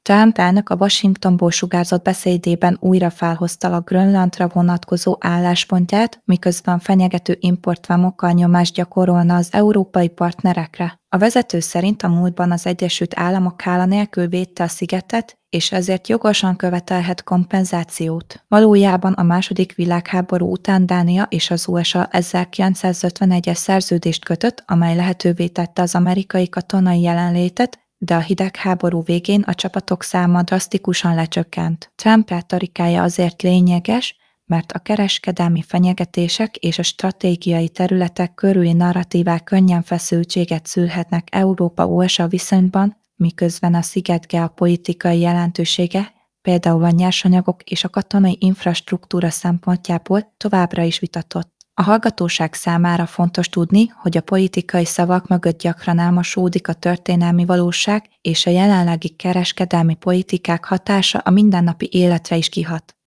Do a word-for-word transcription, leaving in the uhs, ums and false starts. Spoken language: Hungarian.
Trump elnök a Washingtonból sugárzott beszédében újra felhozta a Grönlandra vonatkozó álláspontját, miközben fenyegető importvámokkal nyomást gyakorolna az európai partnerekre. A vezető szerint a múltban az Egyesült Államok hála nélkül védte a szigetet, és ezért jogosan követelhet kompenzációt. Valójában a második világháború után Dánia és az u es á ezerkilencszázötvenegyes szerződést kötött, amely lehetővé tette az amerikai katonai jelenlétet, de a hidegháború végén a csapatok száma drasztikusan lecsökkent. Trump retorikája azért lényeges, mert a kereskedelmi fenyegetések és a stratégiai területek körüli narratívák könnyen feszültséget szülhetnek Európa-u es á viszonyban, miközben a sziget geopolitikai jelentősége, például a nyersanyagok és a katonai infrastruktúra szempontjából továbbra is vitatott. A hallgatóság számára fontos tudni, hogy a politikai szavak mögött gyakran elmosódik a történelmi valóság, és a jelenlegi kereskedelmi politikák hatása a mindennapi életre is kihat.